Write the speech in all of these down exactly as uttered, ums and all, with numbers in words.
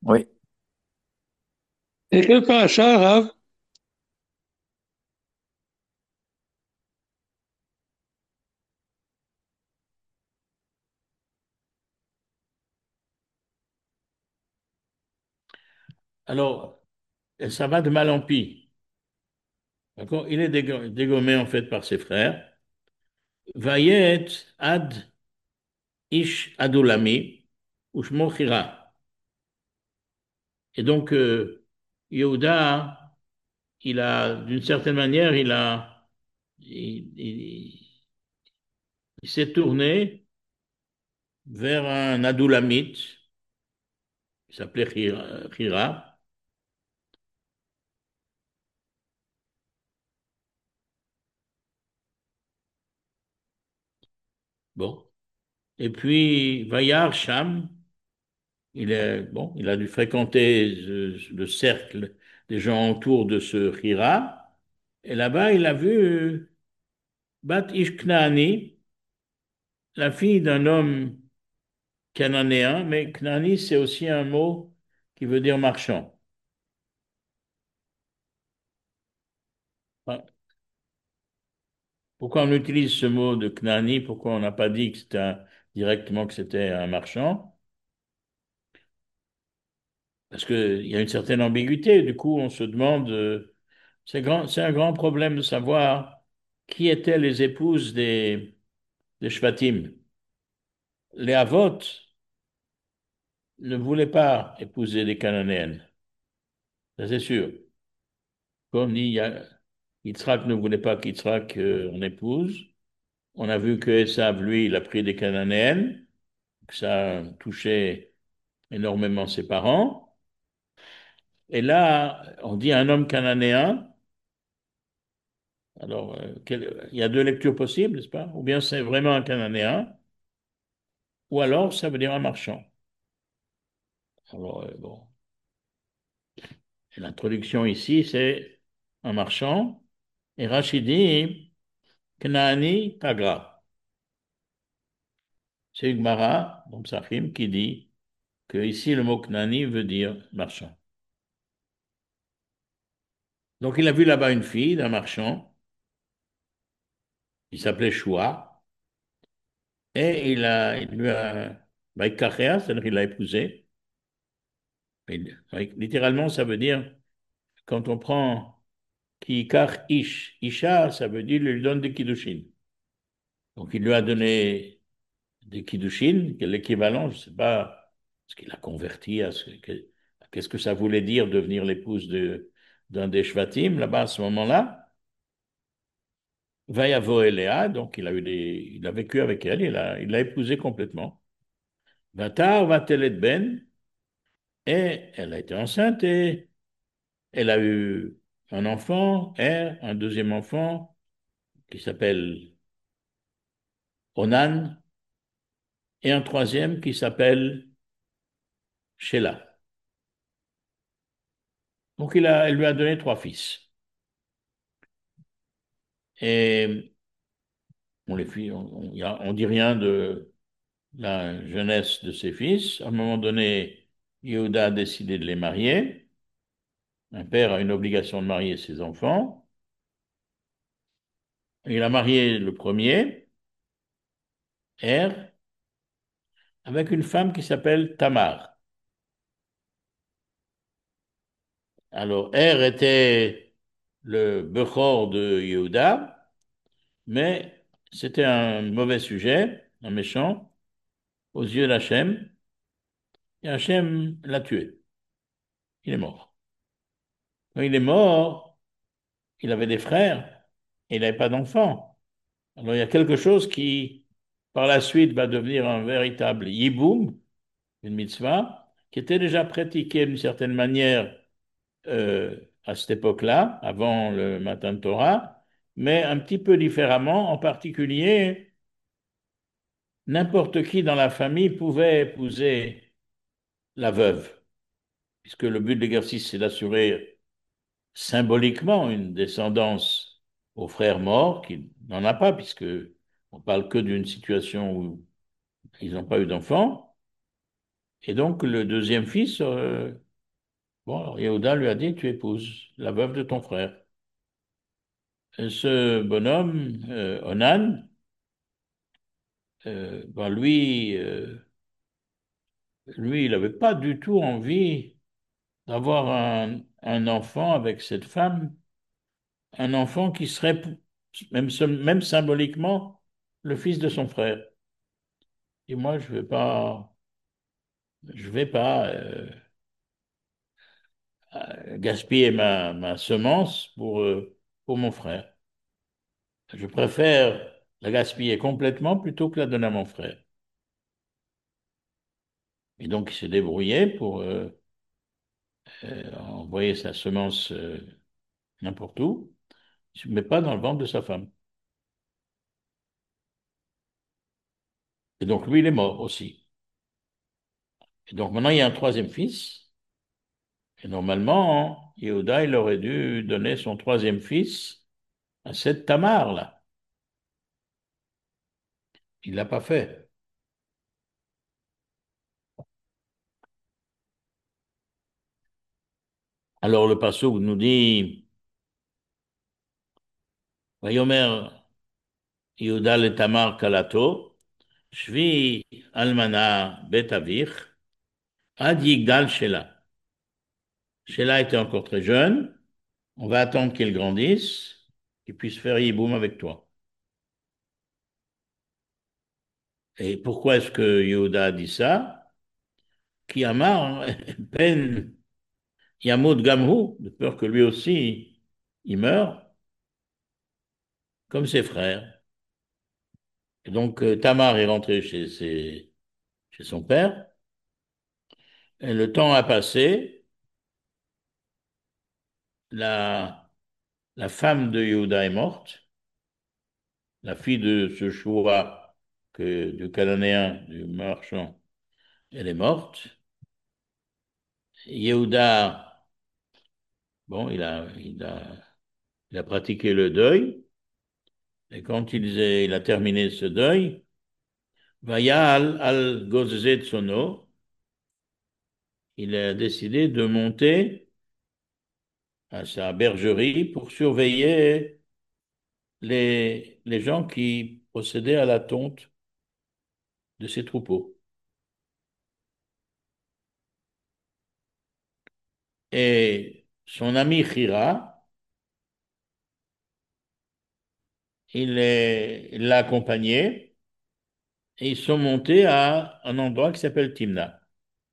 Oui. Et quel paracha, Rav? Alors, ça va de mal en pis. D'accord? Il est dégo- dégommé en fait par ses frères. Vayet ad ish adulami ushmo chira. Et donc, euh, Yehuda, il a, d'une certaine manière, il a, il, il- il s'est tourné vers un adulamite qui s'appelait Chira. Chira. Bon. Et puis, Vayar Sham, il est, bon, il a dû fréquenter le, le cercle des gens autour de ce Chira. Et là-bas, il a vu euh, Bat Ish Knaani, la fille d'un homme cananéen, mais Knaani, c'est aussi un mot qui veut dire marchand. Enfin, pourquoi on utilise ce mot de Knaani? Pourquoi on n'a pas dit que c'était un- directement que c'était un marchand? Parce qu'il y a une certaine ambiguïté. Du coup, on se demande, euh, c'est grand, c'est un grand problème de savoir qui étaient les épouses des, des Shvatim. Les Havot ne voulaient pas épouser des Cananéennes, ça c'est sûr. Comme dit, il y a- Yitzhak ne voulait pas qu'Yitzhak euh, en épouse. On a vu que Esav, lui, il a pris des Cananéennes, que ça a touché énormément ses parents. Et là, on dit un homme cananéen. Alors, euh, quel- il y a deux lectures possibles, n'est-ce pas? Ou bien c'est vraiment un Cananéen, ou alors ça veut dire un marchand. Alors, euh, bon, l'introduction ici, c'est un marchand, et Rachid dit Knaani Pagra. C'est une Gemara, dans Psachim, qui dit que ici le mot Knaani veut dire marchand. Donc, il a vu là-bas une fille d'un marchand, qui s'appelait Shua, et il a, il lui a, Baïkachea, c'est-à-dire qu'il l'a épousée. Il- Littéralement, ça veut dire, quand on prend Ki kar ish. Isha, ça veut dire il lui donne des kiddushin. Donc il lui a donné des kiddushin, qui est l'équivalent, je ne sais pas ce qu'il a converti à ce que, qu'est-ce que ça voulait dire devenir l'épouse de, d'un des Shvatim là-bas à ce moment-là. Vayavo Elea, donc il a eu des, il a vécu avec elle, il a, il l'a épousée complètement. Vatar Vatelet Ben, et elle a été enceinte et elle a eu un enfant, Er, un deuxième enfant qui s'appelle Onan, et un troisième qui s'appelle Sheila. Donc il a, elle lui a donné trois fils. Et on les fit, on, on, y a- on dit rien de la jeunesse de ses fils. À un moment donné, Yehuda a décidé de les marier. Un père a une obligation de marier ses enfants. Il a marié le premier, Er, avec une femme qui s'appelle Tamar. Alors, Er était le Bechor de Yehuda, mais c'était un mauvais sujet, un méchant, aux yeux d'Hachem, et Hachem l'a tué. Il est mort. Quand il est mort, il avait des frères et il n'avait pas d'enfants. Alors il y a quelque chose qui, par la suite, va devenir un véritable yiboum, une mitzvah, qui était déjà pratiquée d'une certaine manière euh, à cette époque-là, avant le Matan Torah, mais un petit peu différemment. En particulier, n'importe qui dans la famille pouvait épouser la veuve, puisque le but de l'exercice, c'est d'assurer symboliquement une descendance aux frères morts, qui n'en a pas, puisque on parle que d'une situation où ils n'ont pas eu d'enfants. Et donc, le deuxième fils, euh, bon, alors Yehuda lui a dit, tu épouses la veuve de ton frère. Et ce bonhomme, euh, Onan, euh, ben lui, euh, lui, il n'avait pas du tout envie d'avoir un, un enfant avec cette femme, un enfant qui serait, même, même symboliquement, le fils de son frère. Et moi, je vais pas, je vais pas euh, euh, gaspiller ma, ma semence pour, euh, pour mon frère. Je préfère la gaspiller complètement plutôt que la donner à mon frère. Et donc, il s'est débrouillé pour euh, euh, envoyer sa semence euh, n'importe où, mais pas dans le ventre de sa femme. Et donc, lui, il est mort aussi. Et donc, maintenant, il y a un troisième fils. Et normalement, Yehuda, il aurait dû donner son troisième fils à cette Tamar-là. Il l'a pas fait. Alors, le passouk nous dit, Vayomer Yehuda le Tamar Kalato, Shvi Almana Bet Avich, Ad Yigdal Shela. Shela était encore très jeune. On va attendre qu'il grandisse, qu'il puisse faire Yiboum avec toi. Et pourquoi est-ce que Yehuda a dit ça? Qui a marre, peine Yamud Gamhu, de peur que lui aussi, il meure, comme ses frères. Et donc, euh, Tamar est rentré chez, ses- chez son père, et le temps a passé, la, la femme de Yehuda est morte, la fille de ce Shua, que, du Cananéen, du marchand, elle est morte. Yehuda, bon, il a, il a, il a pratiqué le deuil, et quand il, il a terminé ce deuil, Vayal al Gozze Tsono, il a décidé de monter à sa bergerie pour surveiller les, les gens qui procédaient à la tonte de ses troupeaux. Et son ami Hira, il est- il l'a accompagné et ils sont montés à un endroit qui s'appelle Timna.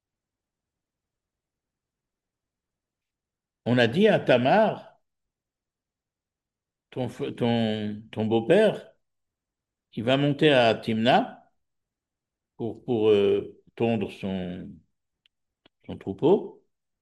On a dit à Tamar, ton, f- ton, ton beau-père, il va monter à Timna pour, pour euh, tondre son, son troupeau.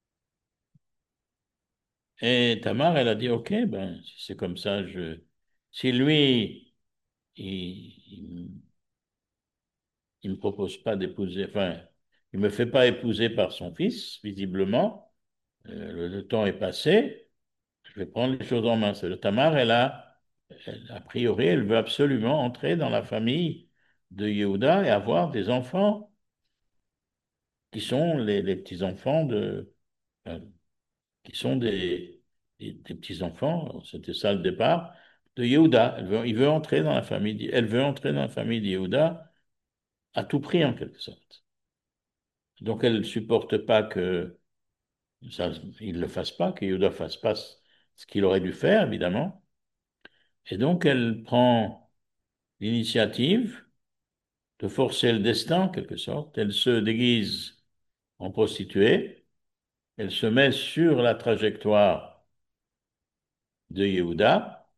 Et Tamar, elle a dit, OK, ben, si c'est comme ça, je... si lui, il, il, me propose pas d'épouser, enfin, il me fait pas épouser par son fils, visiblement, euh, le, le temps est passé, je vais prendre les choses en main. C'est le Tamar, elle a, elle- a priori, elle veut absolument entrer dans la famille de Yehuda et avoir des enfants qui sont les, les petits-enfants de, enfin, qui sont des, des, des petits-enfants, c'était ça le départ, de Yehuda. Elle veut, il veut entrer dans la famille, elle veut entrer dans la famille de Yehuda à tout prix, en quelque sorte. Donc, elle ne supporte pas que ça, il ne le fasse pas, que Yehuda ne fasse pas ce qu'il aurait dû faire, évidemment. Et donc, elle prend l'initiative de forcer le destin, en quelque sorte. Elle se déguise en prostituée, elle se met sur la trajectoire de Yehuda,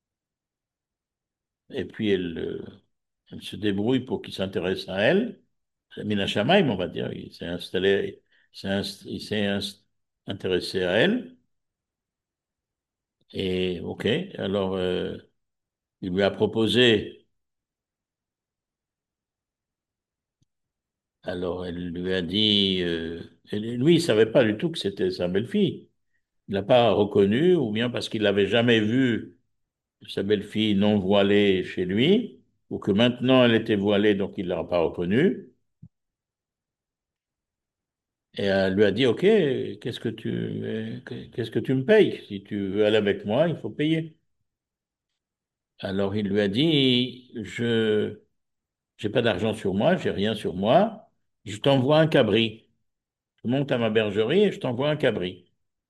et puis elle, euh, elle se débrouille pour qu'il s'intéresse à elle. Mina Shamaim, on va dire, il s'est installé, il s'est inst- il s'est inst- intéressé à elle. Et OK, alors euh, il lui a proposé, alors elle lui a dit, euh, et lui, il ne savait pas du tout que c'était sa belle-fille. Il l'a pas reconnue, ou bien parce qu'il n'avait jamais vu sa belle-fille non voilée chez lui, ou que maintenant elle était voilée, donc il ne l'a pas reconnue. Et elle lui a dit, OK, qu'est-ce que tu, euh, qu'est-ce que tu me payes? Si tu veux aller avec moi, il faut payer. Alors il lui a dit, je j'ai pas d'argent sur moi, j'ai rien sur moi, je t'envoie un cabri. Je monte à ma bergerie et je t'envoie un cabri.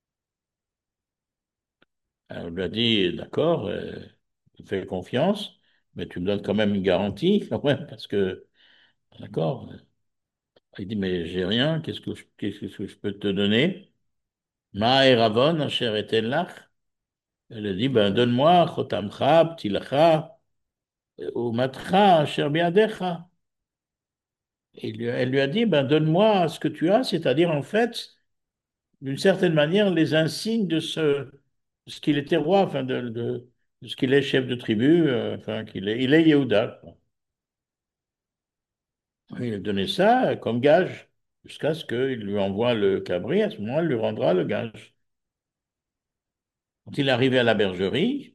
Alors, il lui a dit, d'accord, euh, je te fais confiance, mais tu me donnes quand même une garantie, quand même, parce que, d'accord. Il dit, mais j'ai rien, qu'est-ce que je, qu'est-ce que je peux te donner? Ma eravon, asher eten lach. Elle a dit, ben, donne-moi, chotamcha, ptilacha, ou matcha, asher biadecha. Et il lui- elle lui a dit, ben, donne-moi ce que tu as, c'est-à-dire, en fait, d'une certaine manière, les insignes de ce, de ce qu'il était roi, enfin, de, de, de ce qu'il est chef de tribu, euh, enfin, qu'il est, il est Yehuda, quoi. Il a donné ça comme gage, jusqu'à ce qu'il lui envoie le cabri, à ce moment, il lui rendra le gage. Quand il est arrivé à la bergerie,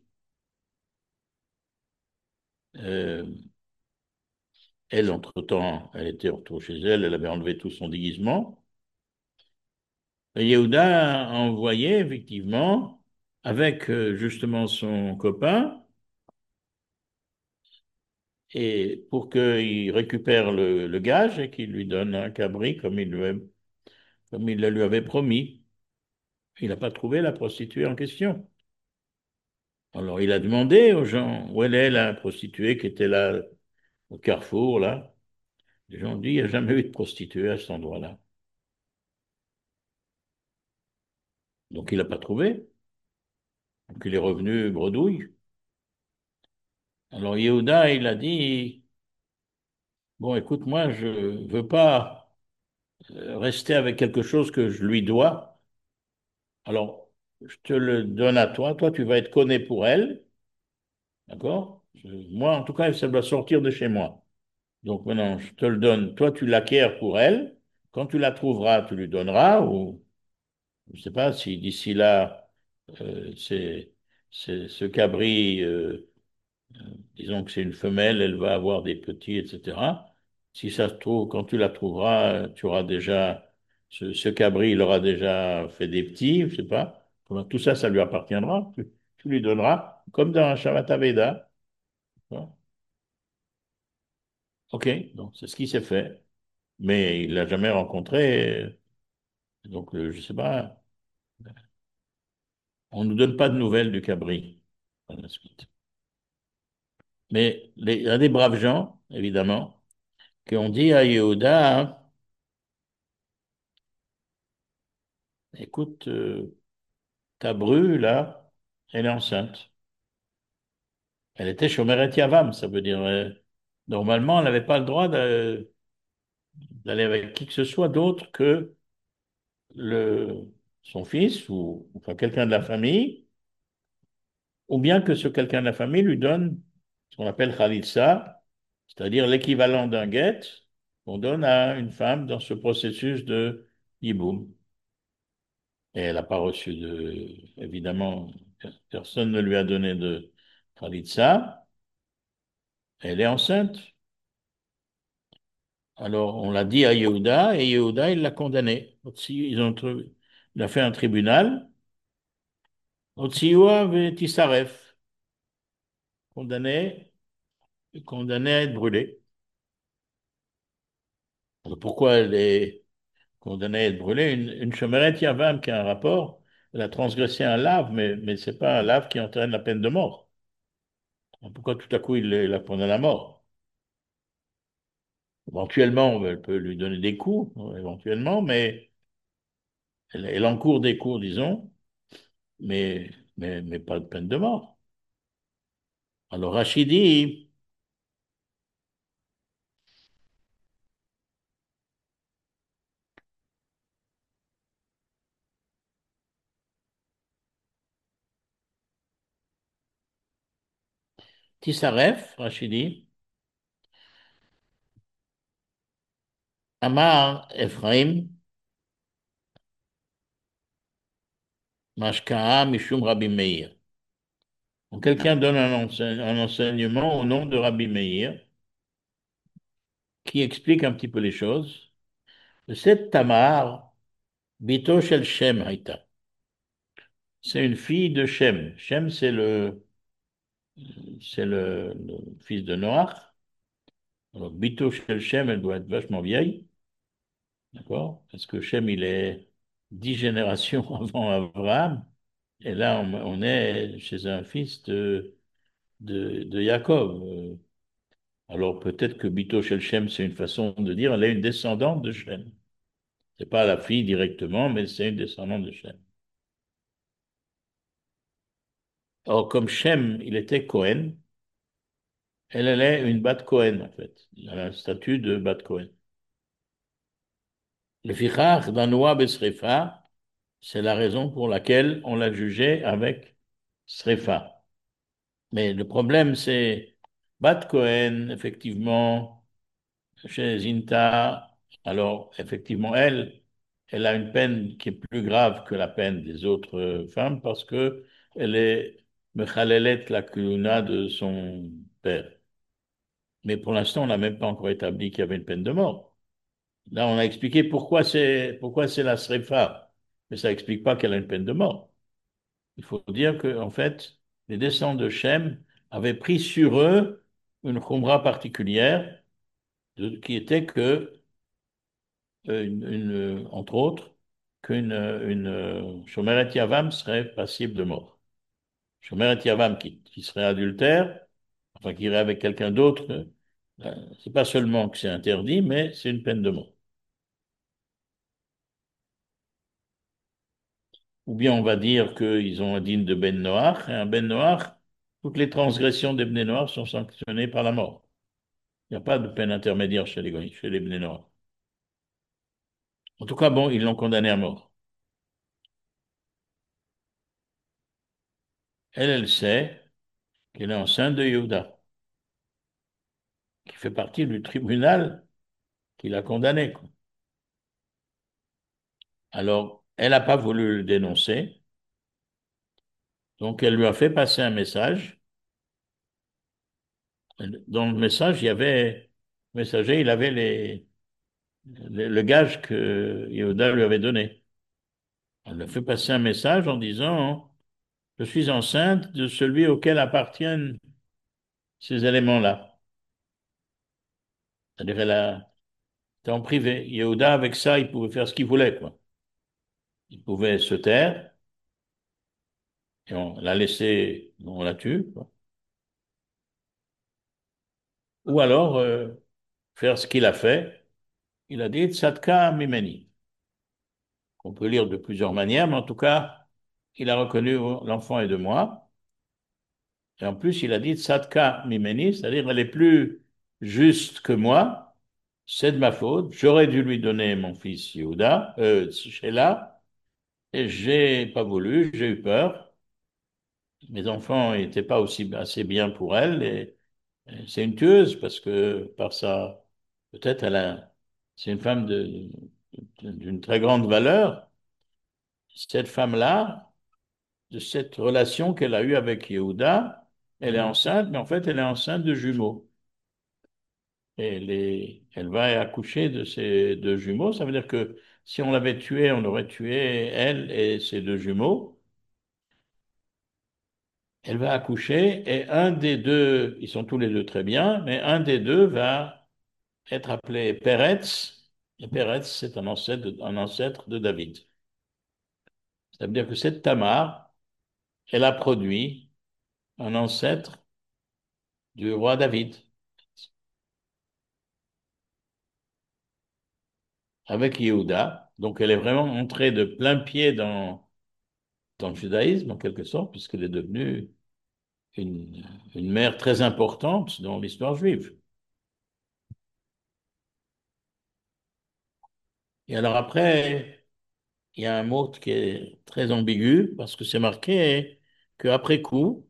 euh, elle, entre-temps, elle était retournée chez elle, elle avait enlevé tout son déguisement. Et Yehuda a envoyé, effectivement, avec euh, justement son copain, et pour qu'il récupère le, le gage et qu'il lui donne un cabri comme il, lui, a- comme il le lui avait promis. Il n'a pas trouvé la prostituée en question. Alors il a demandé aux gens où elle est la prostituée qui était là au carrefour, là. Les gens ont dit, il n'y a jamais eu de prostituée à cet endroit-là. Donc il n'a pas trouvé. Donc il est revenu bredouille. Alors Yehuda, il a dit, bon, écoute, moi, je veux pas euh, rester avec quelque chose que je lui dois. Alors, je te le donne à toi. Toi, tu vas être conné pour elle. D'accord? Je- Moi, en tout cas, ça doit sortir de chez moi. Donc maintenant, je te le donne. Toi, tu l'acquiers pour elle. Quand tu la trouveras, tu lui donneras. Ou je ne sais pas si d'ici là, euh, c'est, c'est ce cabri. euh, Disons que c'est une femelle, elle va avoir des petits, et cetera. Si ça se trouve, quand tu la trouveras, tu auras déjà, ce, ce cabri, il aura déjà fait des petits, je sais pas. Comment- Tout ça, ça lui appartiendra. Tu, tu lui donneras, comme dans un Shabbat Aveda. Bon. OK, donc c'est ce qui s'est fait. Mais il l'a jamais rencontré. Donc, euh, je sais pas. On ne nous donne pas de nouvelles du cabri par la suite. Mais les- il y a des braves gens, évidemment, qui ont dit à Yehuda, hein, écoute, euh, ta bru, là, elle est enceinte. Elle était Shomeret Yavam, ça veut dire, euh, normalement, elle n'avait pas le droit de- d'aller avec qui que ce soit d'autre que le, son fils ou enfin quelqu'un de la famille, ou bien que ce quelqu'un de la famille lui donne ce qu'on appelle Khalitsa, c'est-à-dire l'équivalent d'un guet qu'on donne à une femme dans ce processus de hiboum. Et elle n'a pas reçu de, évidemment, personne ne lui a donné de Khalitsa. Elle est enceinte. Alors, on l'a dit à Yehuda, et Yehuda, il l'a condamné. Otsi- Ils ont, tr- il a fait un tribunal. Otsioa Tisaref, condamné, condamné à être brûlé. Alors, pourquoi elle est condamnée à être brûlée? Une, une Shomeret Yavam qui a un rapport, elle a transgressé un lave, mais, mais ce n'est pas un lave qui entraîne la peine de mort. Alors, pourquoi tout à coup il, il la condamne à mort? Éventuellement, elle peut lui donner des coups, éventuellement, mais elle, elle encourt des coups, disons, mais, mais, mais pas de peine de mort. Alors Rachid dit, Tisaref, Rachid dit, Amar Ephraim, Mashka'a Mishum Rabbi Meir. Donc quelqu'un donne un, enseigne- un enseignement au nom de Rabbi Meir qui explique un petit peu les choses. Cette Tamar, Bito shel Shem Haïta. C'est une fille de Shem. Shem, c'est le, c'est le, le fils de Noach. Alors, Bito shel Shem, elle doit être vachement vieille, d'accord? Parce que Shem, il est dix générations avant Abraham. Et là, on, on est chez un fils de, de, de Jacob. Euh, Alors, peut-être que Bito shel Shem, c'est une façon de dire, elle est une descendante de Shem. C'est pas la fille directement, mais c'est une descendante de Shem. Or, comme Shem, il était Cohen, elle, elle est une Bat Cohen, en fait. Elle a un statut de Bat Cohen. Le fichach d'Anoua Besrefa, c'est la raison pour laquelle on l'a jugé avec Srefa. Mais le problème, c'est Bat Cohen, effectivement, chez Zinta, alors, effectivement, elle, elle a une peine qui est plus grave que la peine des autres euh, femmes parce que elle est Mechalelet la kuluna de son père. Mais pour l'instant, on n'a même pas encore établi qu'il y avait une peine de mort. Là, on a expliqué pourquoi c'est pourquoi c'est la srefa, mais ça n'explique pas qu'elle a une peine de mort. Il faut dire que, en fait, les descendants de Shem avaient pris sur eux une khumra particulière de- qui était que, euh, une, une- entre autres, qu'une une, euh, Shomeret Yavam serait passible de mort. Shomeret Yavam qui, qui serait adultère, enfin qui irait avec quelqu'un d'autre, euh, c'est pas seulement que c'est interdit, mais c'est une peine de mort. Ou bien on va dire qu'ils ont un digne de Ben Noach, et un Ben Noach, toutes les transgressions des Ben Noach sont sanctionnées par la mort. Il n'y a pas de peine intermédiaire chez les, chez les Ben Noach. En tout cas, bon, ils l'ont condamné à mort. Elle, elle sait qu'elle est enceinte de Yehuda, qui fait partie du tribunal qui l'a condamné, quoi. Alors, elle n'a pas voulu le dénoncer, donc elle lui a fait passer un message. Dans le message, il y avait, le messager, il avait les, le, le gage que Yehuda lui avait donné. Elle a fait passer un message en disant, je suis enceinte de celui auquel appartiennent ces éléments-là. C'est-à-dire, elle a, c'était en privé. Yehuda, avec ça, il pouvait faire ce qu'il voulait, quoi. Il pouvait se taire, et on l'a laissé, on la tue, quoi. Ou alors, euh, faire ce qu'il a fait. Il a dit, Tzadka mimeni. On peut lire de plusieurs manières, mais en tout cas, il a reconnu, oh, l'enfant est de moi. Et en plus, il a dit Tzadka mimeni, c'est-à-dire elle est plus juste que moi, c'est de ma faute. J'aurais dû lui donner mon fils Yehuda, euh, Sheila, et j'ai pas voulu, j'ai eu peur. Mes enfants n'étaient pas aussi assez bien pour elle, et, et c'est une tueuse parce que par ça, peut-être elle a, c'est une femme de, d'une très grande valeur. Cette femme-là, de cette relation qu'elle a eue avec Yehuda, elle est enceinte, mais en fait, elle est enceinte de jumeaux. Et elle, est- elle va accoucher de ces deux jumeaux. Ça veut dire que si on l'avait tuée, on aurait tué elle et ses deux jumeaux. Elle va accoucher et un des deux, ils sont tous les deux très bien, mais un des deux va être appelé Peretz. Et Peretz, c'est un ancêtre, de- un ancêtre de David. Ça veut dire que cette Tamar, elle a produit un ancêtre du roi David, avec Yehuda. Donc elle est vraiment entrée de plein pied dans, dans le judaïsme, en quelque sorte, puisqu'elle est devenue une, une mère très importante dans l'histoire juive. Et alors après, il y a un mot qui est très ambigu, parce que c'est marqué qu'après coup,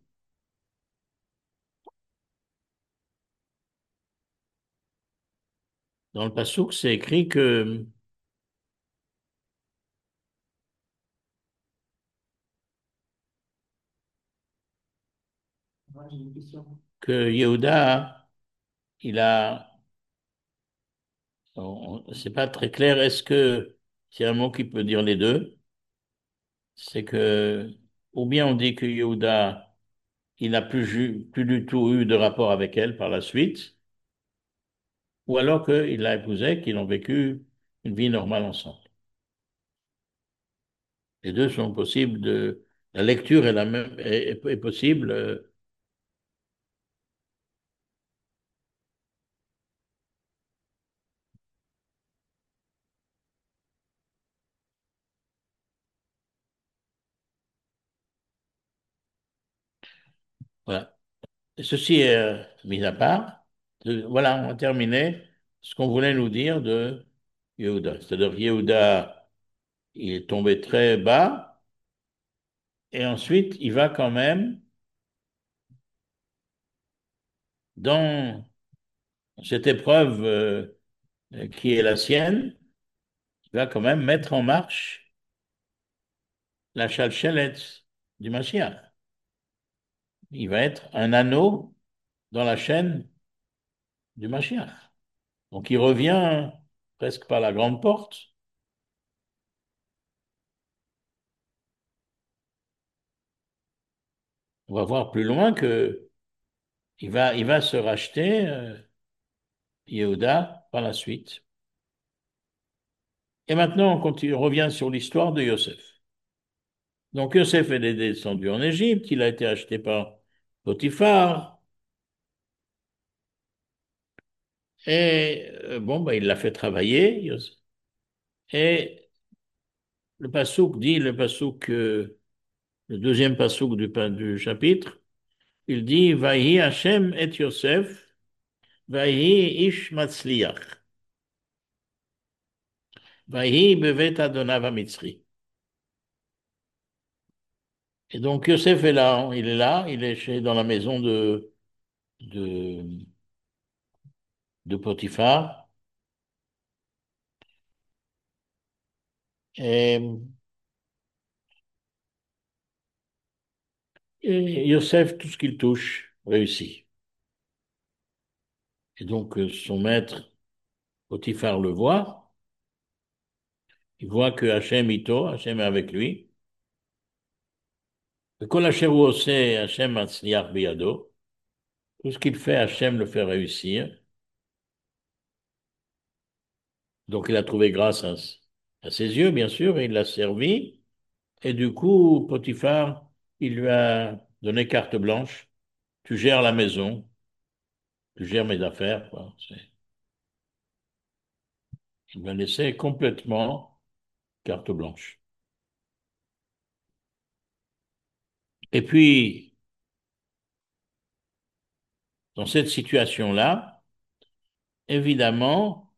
dans le Passouk, c'est écrit que, que Yehuda, il a, on- c'est pas très clair, est-ce que s'il y a un mot qui peut dire les deux, c'est que, ou bien on dit que Yehuda, il n'a plus, ju- plus du tout eu de rapport avec elle par la suite, ou alors qu'il l'a épousée, qu'ils ont vécu une vie normale ensemble. Les deux sont possibles de, la lecture est la même, est, est- est possible. euh, voilà. Et ceci est euh, mis à part. De- voilà, on a terminé ce qu'on voulait nous dire de Yehuda. C'est-à-dire Yehuda, il est tombé très bas, et ensuite il va quand même dans cette épreuve euh, qui est la sienne, il va quand même mettre en marche la chalchelet du Mashiach. Il va être un anneau dans la chaîne du Mashiach. Donc il revient presque par la grande porte. On va voir plus loin que il va, il va se racheter euh, Yehuda par la suite. Et maintenant, on continue, on revient sur l'histoire de Yosef. Donc Yosef est descendu en Égypte, il a été acheté par Potiphar, et euh, bon, bah, il l'a fait travailler, Yosef. Et le passouk dit, le passouk, euh, le deuxième passouk du, du chapitre, il dit, Vahi Hashem et Yosef, Vahi ish matzliach, Vahi bevet Adonav Mitzri. Et donc Yosef est là, il est là, il est chez, dans la maison de, de, de Potiphar. Et, et Yosef, tout ce qu'il touche, réussit. Et donc euh, son maître, Potiphar, le voit. Il voit que Hachem ito, Hachem est avec lui. Kol asher hu oseh, Hachem matzliach biyado. Tout ce qu'il fait, Hachem le fait réussir. Donc il a trouvé grâce à, à ses yeux, bien sûr, et il l'a servi. Et du coup, Potiphar, il lui a donné carte blanche. Tu gères la maison, tu gères mes affaires, quoi. C'est- Il m'a laissé complètement carte blanche. Et puis, dans cette situation-là, évidemment,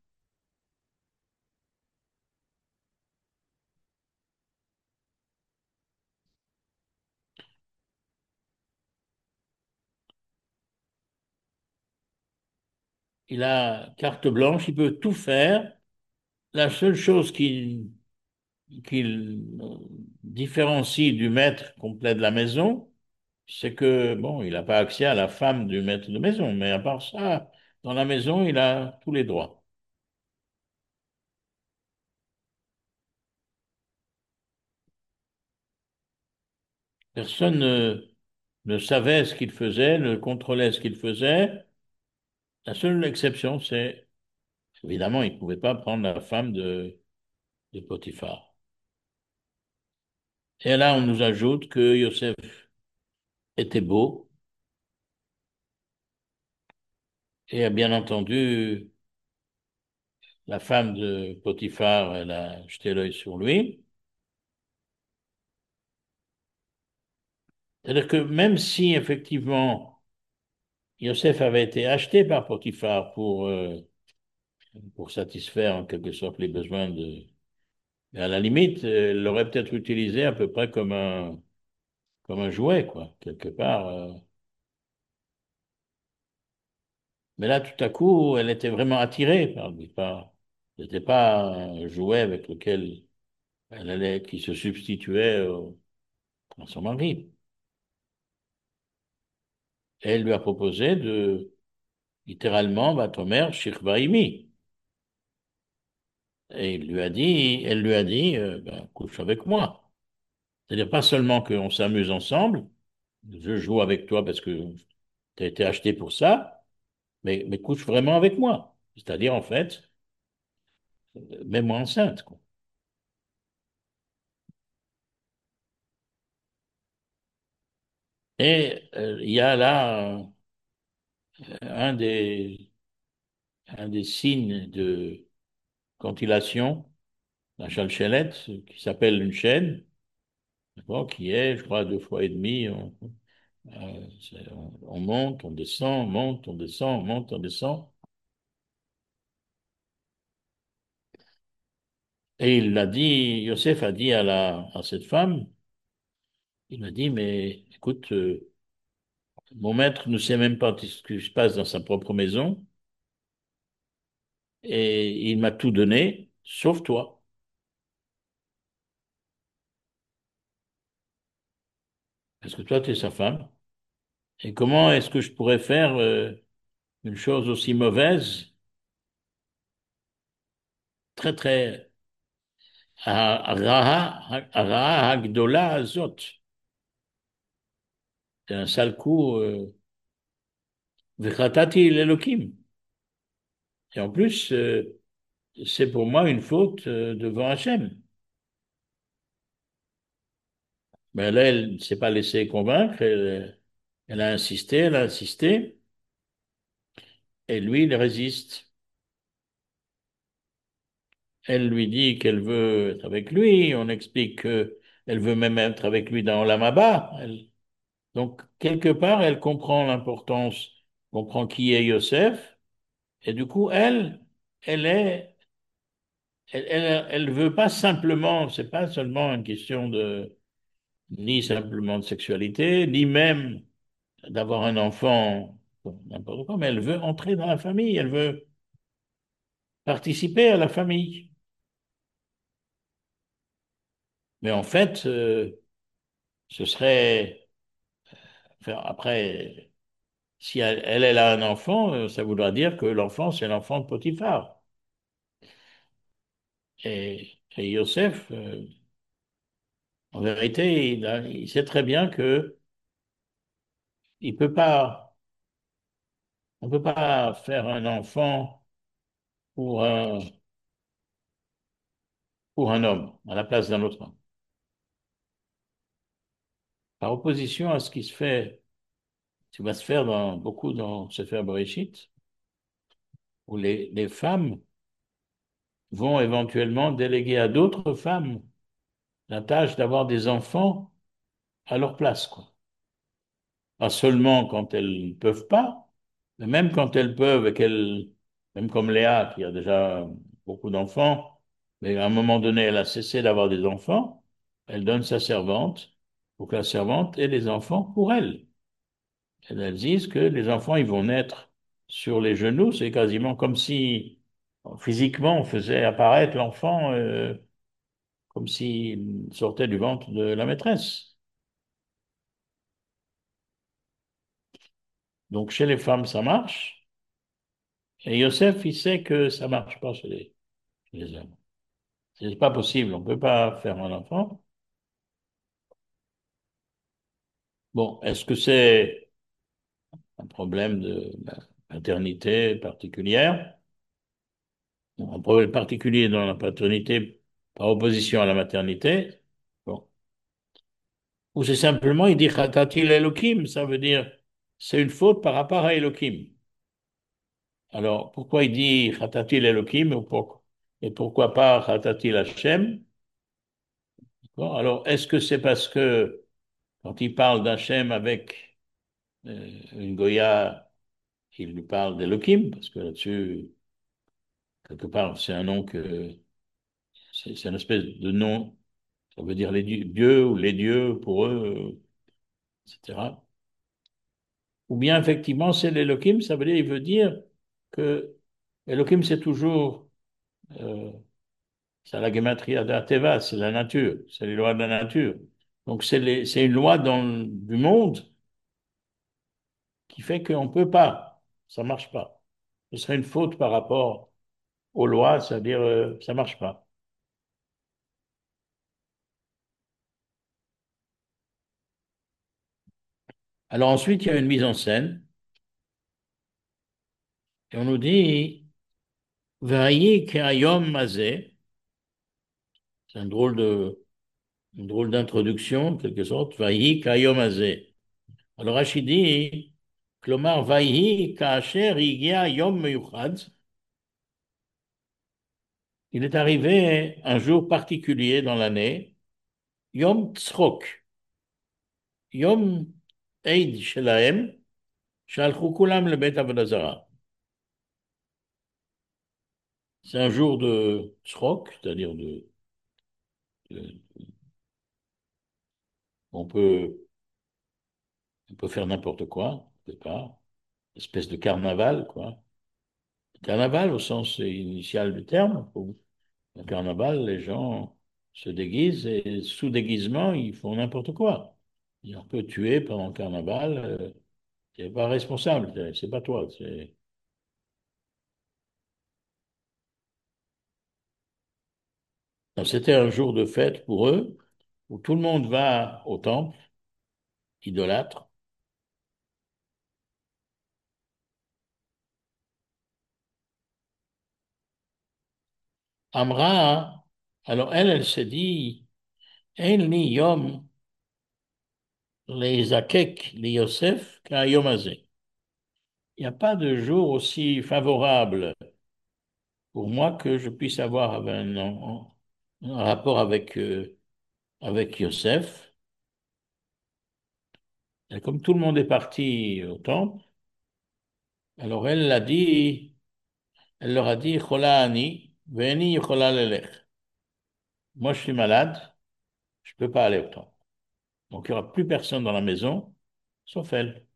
il a carte blanche, il peut tout faire. La seule chose qui, qui le différencie du maître complet de la maison, c'est que, bon, il n'a pas accès à la femme du maître de maison, mais à part ça, dans la maison, il a tous les droits. Personne ne, ne savait ce qu'il faisait, ne contrôlait ce qu'il faisait. La seule exception, c'est, évidemment, il ne pouvait pas prendre la femme de, de Potiphar. Et là, on nous ajoute que Yosef était beau, et bien entendu, la femme de Potiphar, elle a jeté l'œil sur lui. C'est-à-dire que même si, effectivement, Yosef avait été acheté par Potiphar pour, euh, pour satisfaire en quelque sorte les besoins de... Mais à la limite, euh, elle l'aurait peut-être utilisé à peu près comme un, comme un jouet, quoi, quelque part. euh. Mais là, tout à coup, elle était vraiment attirée par lui. Pas, c'était pas un jouet avec lequel elle allait, qui se substituait au- à son mari. Et elle lui a proposé de, littéralement, bah, ton mère, Shirvaimi. Et il lui a dit, elle lui a dit, euh, ben, couche avec moi. C'est-à-dire pas seulement qu'on s'amuse ensemble, je joue avec toi parce que tu as été acheté pour ça, mais, mais couche vraiment avec moi. C'est-à-dire, en fait, euh, mets-moi enceinte, quoi. Et euh, il y a là euh, un des, un des signes de cantillation, la chalchalette, qui s'appelle une chaîne, d'accord, qui est, je crois, deux fois et demi. On, euh, c'est- on- on monte, on descend, on monte, on descend, on monte, on descend. Et il l'a dit, Yosef a dit à la, à cette femme, il m'a dit, mais écoute, euh, mon maître ne sait même pas ce qui se passe dans sa propre maison, et il m'a tout donné, sauf toi, parce que toi, tu es sa femme. Et comment est-ce que je pourrais faire euh, une chose aussi mauvaise, très, très, Raha Hagdola Azot. C'est un sale coup, euh, V'chatati l'Elohim. Et en plus, euh, c'est pour moi une faute euh, devant Hachem. Mais là, elle ne s'est pas laissée convaincre, elle, elle a insisté, elle a insisté, et lui, il résiste. Elle lui dit qu'elle veut être avec lui, on explique qu'elle veut même être avec lui dans l'Amaba. Elle, donc, quelque part, elle comprend l'importance, comprend qui est Yosef, et du coup, elle, elle est, elle, elle, elle veut pas simplement, c'est pas seulement une question de, ni simplement de sexualité, ni même d'avoir un enfant, bon, n'importe quoi, mais elle veut entrer dans la famille, elle veut participer à la famille. Mais en fait, euh, ce serait, enfin, après, si elle, elle, elle a un enfant, euh, ça voudra dire que l'enfant, c'est l'enfant de Potiphar. Et, et Yosef, euh, en vérité, il, a- il sait très bien que il peut pas, on peut pas faire un enfant pour un, pour un homme à la place d'un autre homme. Par opposition à ce qui se fait, ce qui va se faire dans, beaucoup dans Sefer Bereshit, où les, les femmes vont éventuellement déléguer à d'autres femmes la tâche d'avoir des enfants à leur place, quoi. Pas seulement quand elles ne peuvent pas, mais même quand elles peuvent et qu'elles, même comme Léa, qui a déjà beaucoup d'enfants, mais à un moment donné, elle a cessé d'avoir des enfants, elle donne sa servante pour que la servante ait des enfants pour elle. Et elles disent que les enfants, ils vont naître sur les genoux, c'est quasiment comme si physiquement on faisait apparaître l'enfant euh, comme s'il sortait du ventre de la maîtresse. Donc chez les femmes, ça marche. Et Yosef, il sait que ça marche pas chez les, chez les hommes. C'est pas possible, on peut pas faire un enfant. Bon, est-ce que c'est un problème de ben, paternité particulière? Bon, un problème particulier dans la paternité par opposition à la maternité? Bon. Ou c'est simplement, il dit Khatatil Elohim, ça veut dire c'est une faute par rapport à Elohim. Alors, pourquoi il dit Khatatil Elohim ou pour- et pourquoi pas Khatatil Hashem? Bon, alors, est-ce que c'est parce que quand il parle d'Hachem avec euh, une Goya, il lui parle d'Elohim? Parce que là-dessus, quelque part, c'est un nom que c'est c'est une espèce de nom, ça veut dire les dieux, dieux ou les dieux pour eux, euh, et cetera. Ou bien effectivement, c'est l'Elohim, ça veut dire, il veut dire que Elohim, c'est toujours, euh, c'est la gematria de la Teva, c'est la nature, c'est les lois de la nature. Donc c'est les- c'est une loi dans, du monde qui fait qu'on ne peut pas, ça ne marche pas. Ce serait une faute par rapport. aux lois, c'est-à-dire euh, ça marche pas. Alors ensuite, il y a une mise en scène et on nous dit Vayi kayom mazé, c'est un drôle de, une drôle d'introduction, en quelque sorte, Vayi kayom mazé. Alors Rachid dit Klomar Vayi kaasher higia yom meyuchad. Il est arrivé un jour particulier dans l'année, Yom Tzchok, Yom Eid Shelahem, Shalchu Kulam le Bet Avodah Zarah. C'est un jour de Tzchok, c'est-à-dire de, de- on peut, on peut faire n'importe quoi, quelque part, espèce de carnaval, quoi. Carnaval au sens initial du terme. Au au carnaval, les gens se déguisent et sous déguisement, ils font n'importe quoi. Et on peut tuer pendant le carnaval, euh, t'es pas responsable, c'est c'est pas toi. c'est- Donc, c'était un jour de fête pour eux, où tout le monde va au temple, idolâtre. Amra, alors elle, elle s'est dit, En li yom le zakek li Yosef qu'un yom hazé. Il n'y a pas de jour aussi favorable pour moi que je puisse avoir un, un- un rapport avec, euh, avec Yosef. Et comme tout le monde est parti au temple, alors elle l'a dit, elle leur a dit, Chola ani, veni chola lelech. Moi, je suis malade, je ne peux pas aller au temple. Donc, il n'y aura plus personne dans la maison, sauf elle.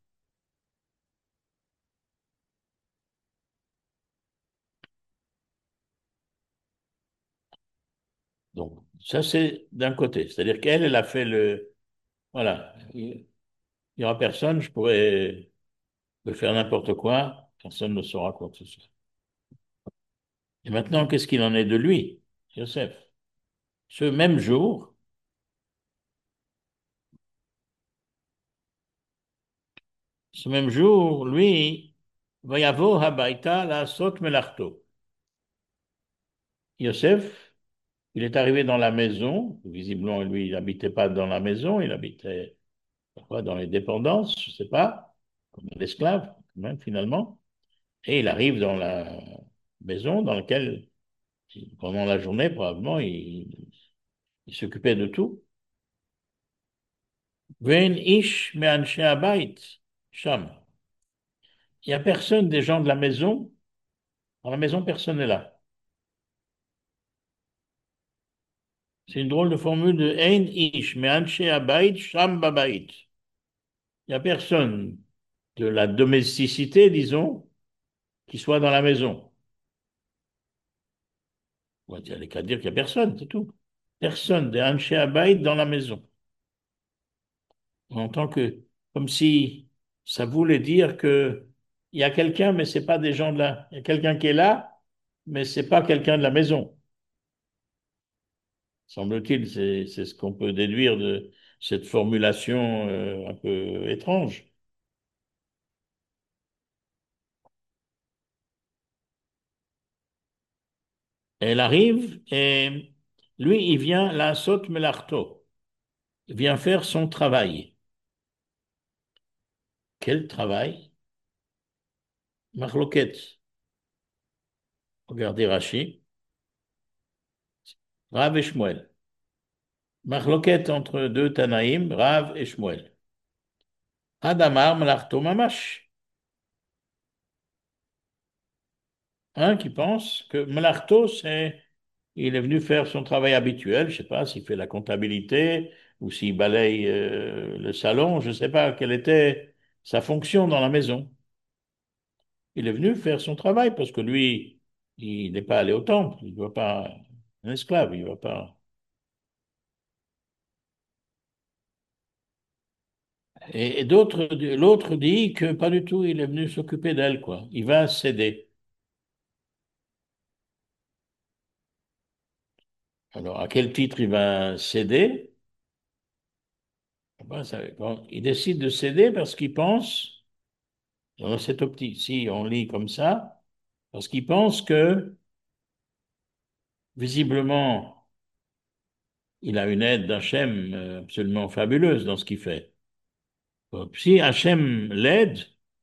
Donc, ça, c'est d'un côté. C'est-à-dire qu'elle, elle a fait le... Voilà, il n'y aura personne, je pourrais faire n'importe quoi, personne ne saura quoi que ce soit. Et maintenant, qu'est-ce qu'il en est de lui, Joseph? Ce même jour, ce même jour, lui, Vayavo habaita la sot melarto. Yosef, il est arrivé dans la maison, visiblement, lui, il n'habitait pas dans la maison, il habitait parfois dans les dépendances, je ne sais pas, comme un esclave, quand même, finalement. Et il arrive dans la maison dans laquelle, pendant la journée, probablement, il, il s'occupait de tout. Ven ish me'anshe habayit, sham. Il n'y a personne des gens de la maison. Dans la maison, personne n'est là. C'est une drôle de formule de Ein ish me'anshe habayit, sham babayit. Il n'y a personne de la domesticité, disons, qui soit dans la maison. Ouais, il n'y a qu'à dire qu'il n'y a personne, c'est tout. Personne de Anshe habayit dans la maison. En tant que, comme si ça voulait dire que il y a quelqu'un, mais c'est pas des gens de là. Il y a quelqu'un qui est là, mais c'est pas quelqu'un de la maison. Semble-t-il, c'est c'est ce qu'on peut déduire de cette formulation euh, un peu étrange. Elle arrive et lui, il vient la saute melarto. Il vient faire son travail. Quel travail? Marloquette. Regardez Rachi. Rav et Shmuel. Marloquette entre deux Tanaïm, Rav et Shmuel. Adamar Melarto Mamash. Un qui pense que Melarto, c'est, il est venu faire son travail habituel, je ne sais pas s'il fait la comptabilité ou s'il balaye euh, le salon, je ne sais pas quelle était sa fonction dans la maison. Il est venu faire son travail parce que lui, il n'est pas allé au temple, il ne doit pas, un esclave, il ne va pas. Et, et d'autres, l'autre dit que pas du tout, il est venu s'occuper d'elle, quoi. Il va céder. Alors, à quel titre il va céder? Ben, ça- bon, il décide de céder parce qu'il pense, dans cette optique, si on lit comme ça, parce qu'il pense que, visiblement, il a une aide d'Hachem euh, absolument fabuleuse dans ce qu'il fait. Donc, si Hachem l'aide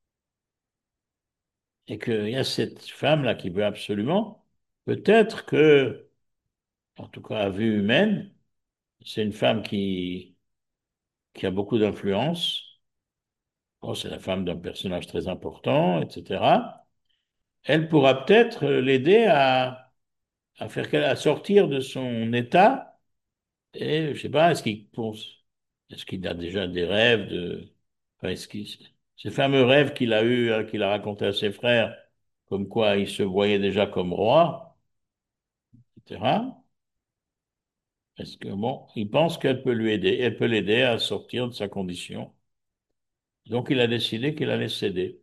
et qu'il y a cette femme-là qui veut absolument, peut-être que, en tout cas à vue humaine, c'est une femme qui, qui a beaucoup d'influence. Bon, c'est la femme d'un personnage très important, et cetera. Elle pourra peut-être l'aider à, à faire qu'elle- à sortir de son état. Et je sais pas, est-ce qu'il pense, est-ce qu'il a déjà des rêves de, enfin, est-ce qu'il, ces fameux rêves qu'il a eu, hein, qu'il a raconté à ses frères, comme quoi il se voyait déjà comme roi, et cetera. Est-ce que bon, il pense qu'elle peut lui aider, elle peut l'aider à sortir de sa condition. Donc il a décidé qu'il allait céder,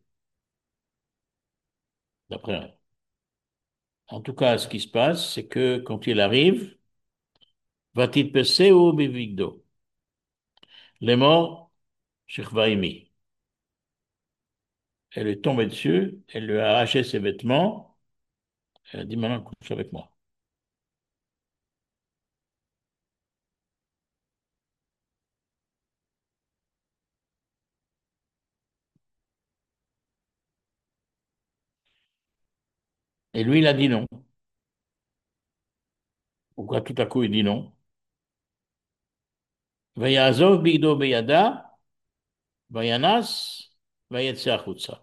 d'après elle. En tout cas, ce qui se passe, c'est que quand il arrive, va-t-il passer au bivigdo? Les morts, Shirvaimi. Elle est tombée dessus, elle lui a arraché ses vêtements, elle a dit maintenant couche avec moi. Et lui, il a dit non. Pourquoi tout à coup il dit non? Vayazov bigdo beyada, vayanas, vayetze achutza.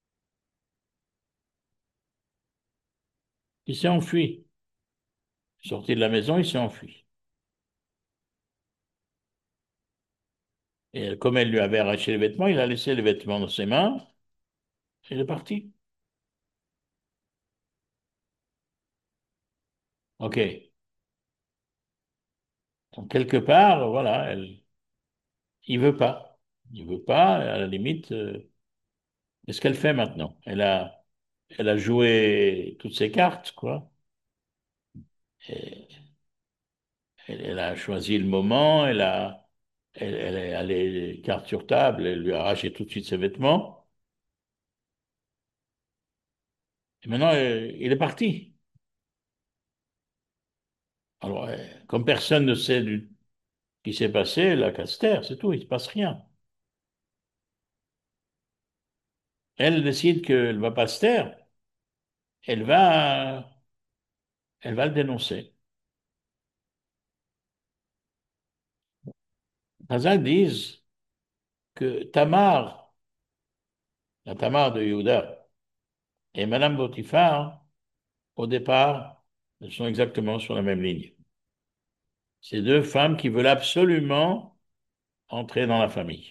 Il s'est enfui. Sorti de la maison, il s'est enfui. Et comme elle lui avait arraché les vêtements, il a laissé les vêtements dans ses mains et il est parti. OK. Donc, quelque part, voilà, elle, il veut pas. Il veut pas, à la limite, euh, qu'est-ce qu'elle fait maintenant? Elle a, elle a joué toutes ses cartes, quoi. Et elle, elle a choisi le moment, elle a, elle, elle est allée carte sur table, elle lui a arraché tout de suite ses vêtements. Et maintenant, euh, il est parti. Alors, euh, comme personne ne sait du, ce qui s'est passé, la Caster, c'est tout, il ne se passe rien. Elle décide qu'elle ne va pas se taire, elle va, elle va le dénoncer. Chazal disent que Tamar, la Tamar de Yehuda, et Madame Botifar, au départ, elles sont exactement sur la même ligne. Ces deux femmes qui veulent absolument entrer dans la famille.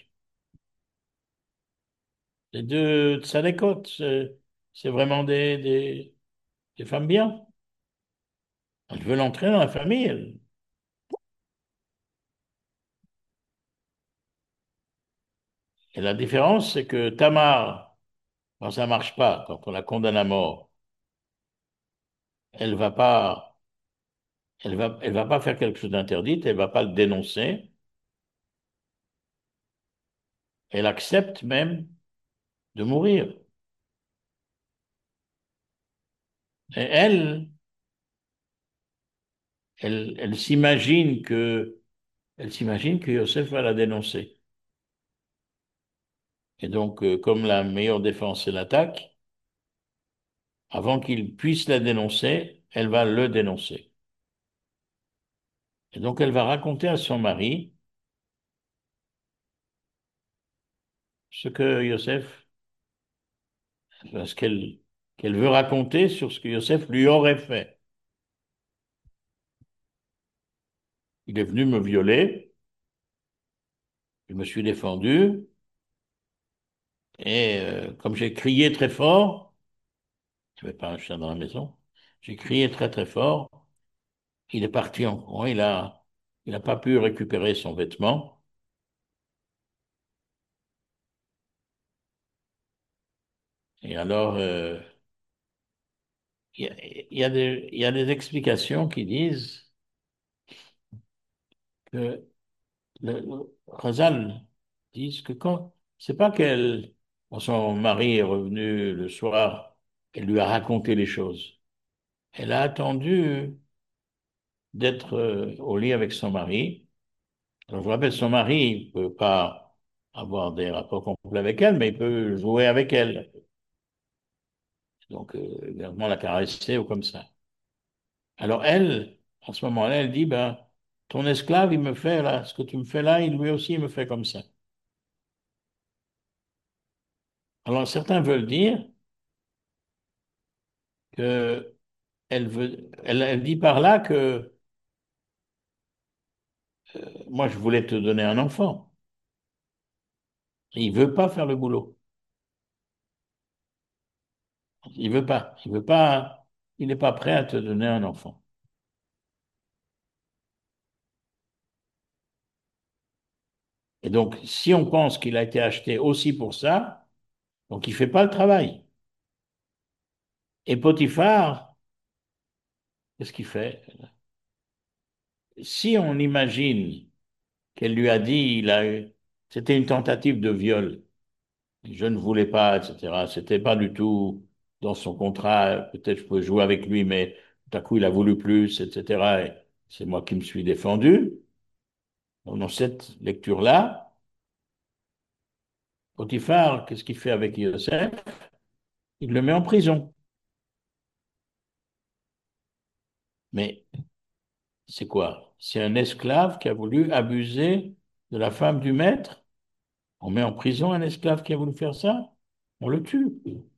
Les deux Tsadekot, c'est c'est vraiment des, des, des femmes bien. Elles veulent entrer dans la famille. elles. Et la différence, c'est que Tamar, quand ça marche pas, quand on la condamne à mort, elle va pas, elle va, elle va pas faire quelque chose d'interdit, elle va pas le dénoncer. Elle accepte même de mourir. Et elle, elle, elle s'imagine que, elle s'imagine que Yosef va la dénoncer. Et donc, euh, comme la meilleure défense, c'est l'attaque, avant qu'il puisse la dénoncer, elle va le dénoncer. Et donc, elle va raconter à son mari ce que Yosef, ce qu'elle qu'elle veut raconter sur ce que Yosef lui aurait fait. Il est venu me violer, je me suis défendu, et euh, comme j'ai crié très fort, il n'y avait pas un chien dans la maison, j'ai crié très très fort, il est parti en courant, il a, il n'a pas pu récupérer son vêtement, et alors, euh, il y a, il y a des, il y a des explications qui disent que le, le Chazal disent que quand, c'est pas qu'elle, quand son mari est revenu le soir, elle lui a raconté les choses. Elle a attendu d'être euh, au lit avec son mari. Alors, je rappelle, son mari, il peut pas avoir des rapports complets avec elle, mais il peut jouer avec elle. Donc, euh, également la caresser ou comme ça. Alors, elle, à ce moment-là, elle dit, ben, ton esclave, il me fait là, ce que tu me fais là, il lui aussi, il me fait comme ça. Alors, certains veulent dire que elle veut, elle, elle dit par là que moi, je voulais te donner un enfant. Il veut pas faire le boulot. Il veut pas. Il veut pas. Il n'est pas prêt à te donner un enfant. Et donc, si on pense qu'il a été acheté aussi pour ça, donc il fait pas le travail. Et Potiphar, qu'est-ce qu'il fait? Si on imagine qu'elle lui a dit, il a eu, c'était une tentative de viol. Je ne voulais pas, et cetera. C'était pas du tout dans son contrat. Peut-être je pouvais jouer avec lui, mais tout à coup il a voulu plus, et cetera. Et c'est moi qui me suis défendu. Donc, dans cette lecture-là, Potiphar, qu'est-ce qu'il fait avec Yosef? Il le met en prison. Mais c'est quoi? C'est un esclave qui a voulu abuser de la femme du maître. On met en prison un esclave qui a voulu faire ça? On le tue.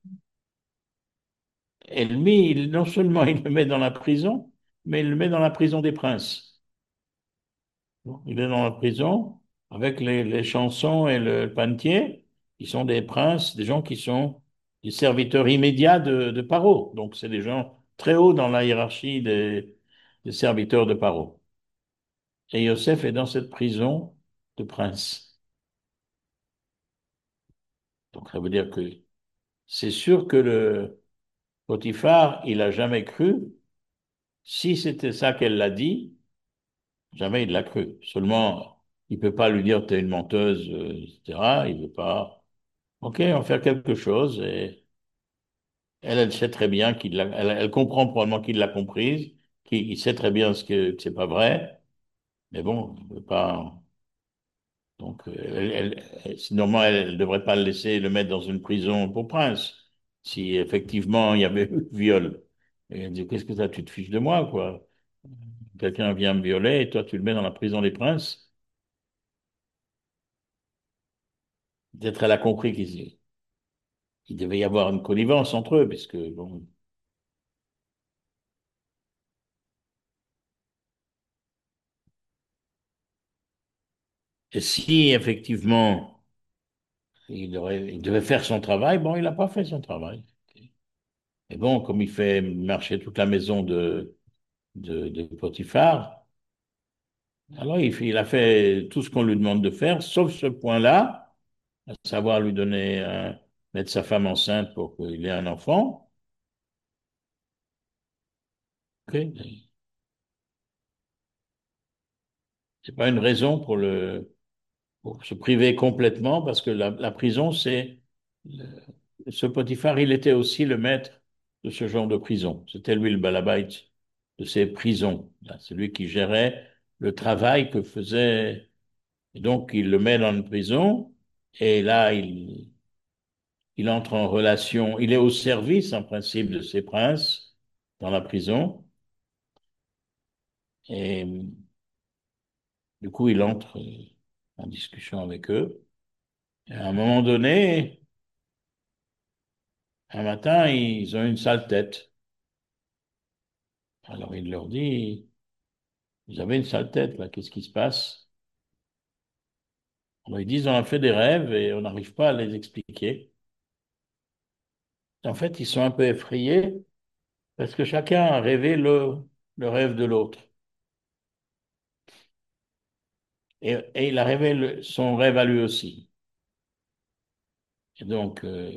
Et lui, il- non seulement il le met dans la prison, mais il le met dans la prison des princes. Il est dans la prison avec les, les chansons et le panetier, qui sont des princes, des gens qui sont des serviteurs immédiats de, de Paro. Donc, c'est des gens très hauts dans la hiérarchie des, des serviteurs de Paro. Et Yosef est dans cette prison de prince. Donc, ça veut dire que c'est sûr que le Potiphar, il a jamais cru. Si c'était ça qu'elle l'a dit, jamais il l'a cru. Seulement, il peut pas lui dire t'es une menteuse, euh, et cetera. Il veut pas. Ok, on va faire quelque chose. Et elle, elle sait très bien qu'il l'a, elle, elle comprend probablement qu'il l'a comprise, qu'il il sait très bien ce que, que c'est pas vrai. Mais bon, il veut pas. Donc, euh, elle, elle, elle- si normalement, elle ne devrait pas le laisser le mettre dans une prison pour prince. Si effectivement il y avait eu viol. Et elle dit, qu'est-ce que ça, tu te fiches de moi, quoi? Quelqu'un vient me violer et toi, tu le mets dans la prison des princes. Peut-être elle a compris qu'il il devait y avoir une connivence entre eux, puisque, bon. Et si effectivement il aurait, il devait faire son travail, bon, il n'a pas fait son travail. Et bon, comme il fait marcher toute la maison de, de, de Potiphar, alors il, fait- il a fait tout ce qu'on lui demande de faire, sauf ce point-là, à savoir lui donner, un- mettre sa femme enceinte pour qu'il ait un enfant. Ok. C'est pas une raison pour le, pour se priver complètement, parce que la, la prison, c'est, le- ce Potiphar, il était aussi le maître de ce genre de prison. C'était lui le balabait de ces prisons. Là, c'est lui qui gérait le travail que faisait. Et donc, il le met dans une prison, et là, il, il entre en relation, il est au service, en principe, de ces princes dans la prison, et du coup, il entre euh, en discussion avec eux. Et à un moment donné, un matin, ils ont une sale tête. Alors il leur dit, vous avez une sale tête là, qu'est-ce qui se passe? Alors ils disent, on a fait des rêves et on n'arrive pas à les expliquer. En fait, ils sont un peu effrayés parce que chacun a rêvé le, le rêve de l'autre. Et, et il a rêvé le- son rêve à lui aussi. Et donc, euh,